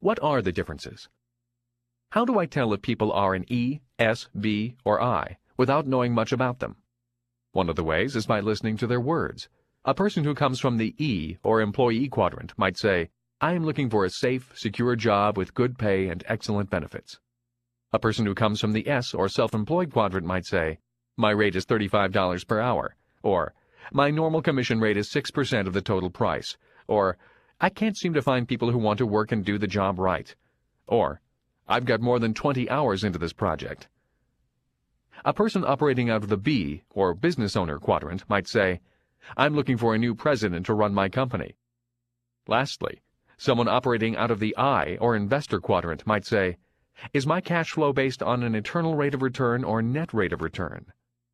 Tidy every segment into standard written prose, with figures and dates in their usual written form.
What are the differences? How do I tell if people are an E, S, B, or I without knowing much about them? One of the ways is by listening to their words. A person who comes from the E or employee quadrant might say, I am looking for a safe, secure job with good pay and excellent benefits. A person who comes from the S or self-employed quadrant might say, my rate is $35 per hour, or my normal commission rate is 6% of the total price, or I can't seem to find people who want to work and do the job right, or I've got more than 20 hours into this project. A person operating out of the B or business owner quadrant might say, I'm looking for a new president to run my company. Lastly, someone operating out of the I or investor quadrant might say, is my cash flow based on an internal rate of return or net rate of return?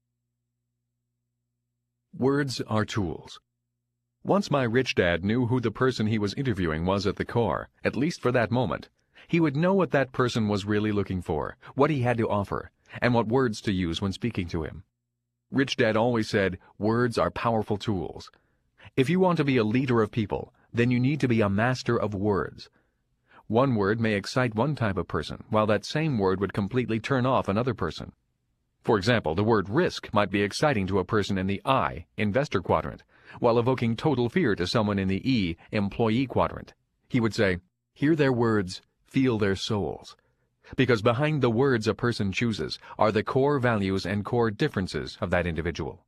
Words are tools. Once my rich dad knew who the person he was interviewing was at the core, at least for that moment, he would know what that person was really looking for, what he had to offer, and what words to use when speaking to him. Rich Dad always said, words are powerful tools. If you want to be a leader of people, then you need to be a master of words. One word may excite one type of person, while that same word would completely turn off another person. For example, the word risk might be exciting to a person in the I, investor quadrant, while evoking total fear to someone in the E, employee quadrant. He would say, hear their words, feel their souls. Because behind the words a person chooses are the core values and core differences of that individual.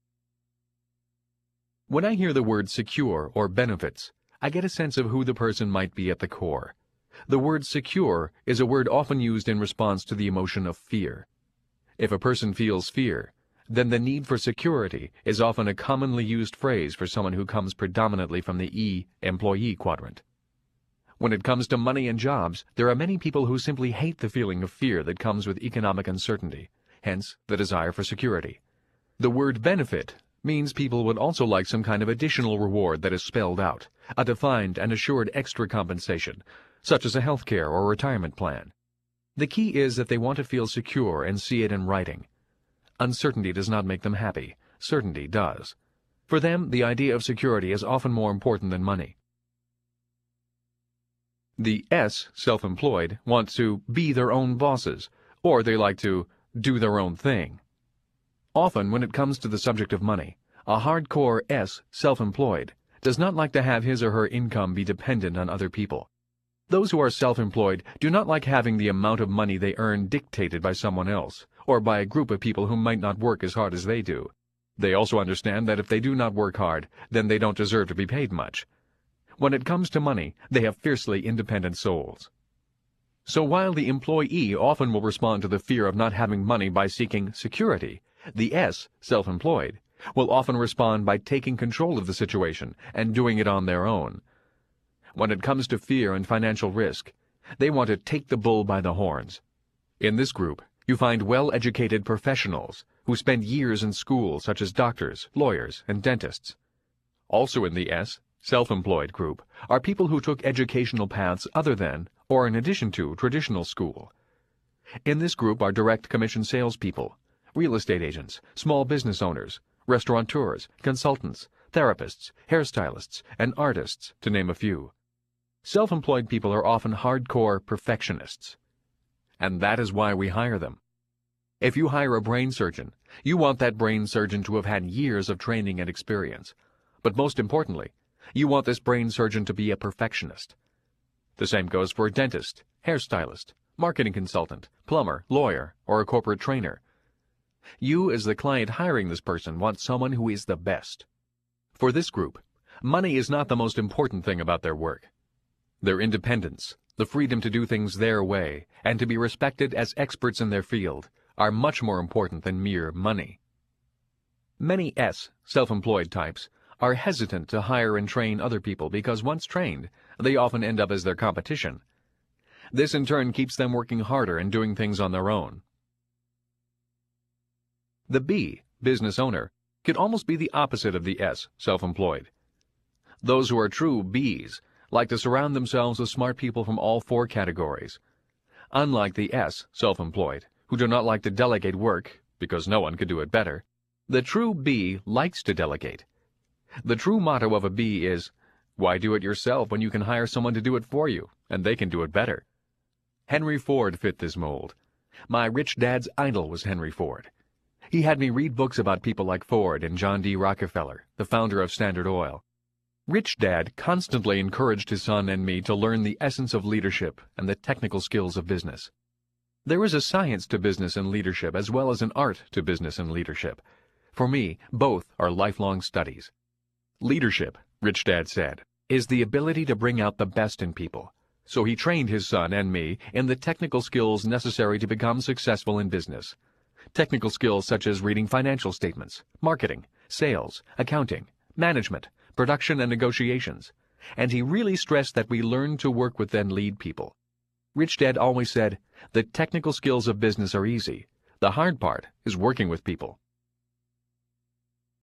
When I hear the word secure or benefits, I get a sense of who the person might be at the core. The word secure is a word often used in response to the emotion of fear. If a person feels fear, then the need for security is often a commonly used phrase for someone who comes predominantly from the E, employee quadrant. When it comes to money and jobs, there are many people who simply hate the feeling of fear that comes with economic uncertainty, hence the desire for security. The word benefit means people would also like some kind of additional reward that is spelled out, a defined and assured extra compensation, such as a health care or retirement plan. The key is that they want to feel secure and see it in writing. Uncertainty does not make them happy. Certainty does. For them, the idea of security is often more important than money. The S, self-employed, want to be their own bosses, or they like to do their own thing. Often, when it comes to the subject of money, a hardcore S, self-employed, does not like to have his or her income be dependent on other people. Those who are self-employed do not like having the amount of money they earn dictated by someone else, or by a group of people who might not work as hard as they do. They also understand that if they do not work hard, then they don't deserve to be paid much. When it comes to money, they have fiercely independent souls. So while the employee often will respond to the fear of not having money by seeking security, the S, self-employed, will often respond by taking control of the situation and doing it on their own. When it comes to fear and financial risk, they want to take the bull by the horns. In this group, you find well-educated professionals who spend years in school, such as doctors, lawyers, and dentists. Also in the S, self-employed group, are people who took educational paths other than, or in addition to, traditional school. In this group are direct commission salespeople, real estate agents, small business owners, restaurateurs, consultants, therapists, hairstylists, and artists, to name a few. Self-employed people are often hardcore perfectionists. And that is why we hire them. If you hire a brain surgeon, you want that brain surgeon to have had years of training and experience. But most importantly, you want this brain surgeon to be a perfectionist. The same goes for a dentist, hairstylist, marketing consultant, plumber, lawyer, or a corporate trainer. You, as the client hiring this person, want someone who is the best. For this group, money is not the most important thing about their work. Their independence, the freedom to do things their way, and to be respected as experts in their field, are much more important than mere money. Many S, self-employed types, are hesitant to hire and train other people because once trained, they often end up as their competition. This in turn keeps them working harder and doing things on their own. The B, business owner, could almost be the opposite of the S, self-employed. Those who are true Bs like to surround themselves with smart people from all four categories. Unlike the S, self-employed, who do not like to delegate work because no one could do it better, the true B likes to delegate. The true motto of a B is, Why do it yourself when you can hire someone to do it for you, and they can do it better? Henry Ford fit this mold. My rich dad's idol was Henry Ford. He had me read books about people like Ford and John D. Rockefeller, the founder of Standard Oil. Rich Dad constantly encouraged his son and me to learn the essence of leadership and the technical skills of business. There is a science to business and leadership as well as an art to business and leadership. For me, both are lifelong studies. Leadership, Rich Dad said, is the ability to bring out the best in people. So he trained his son and me in the technical skills necessary to become successful in business. Technical skills such as reading financial statements, marketing, sales, accounting, management, production and negotiations. And he really stressed that we learn to work with and lead people. Rich Dad always said, the technical skills of business are easy. The hard part is working with people.